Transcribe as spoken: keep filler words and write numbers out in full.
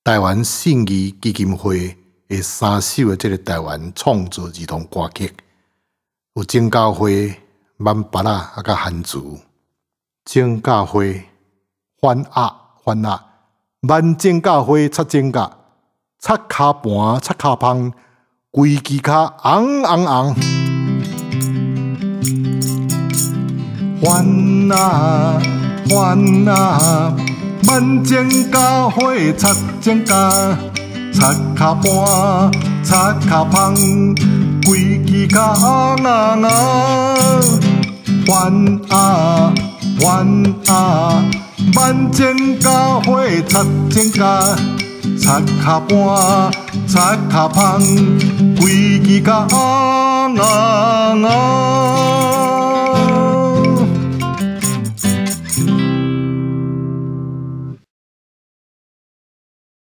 台湾信义基金会的三首的这个台湾创作儿童歌曲，有曾家辉、万八啊，啊甲韩竹。曾家辉、翻鸭、翻鸭，万曾家辉擦曾家，擦骹盘、擦骹芳，规支骹红红红。翻鸭、翻鸭，万曾家辉擦曾家，擦骹盘、擦骹芳，规支骹红红红。翻鸭。翻鸭，万曾家辉擦曾家，擦骹盘，擦骹芳，规支骹红红红。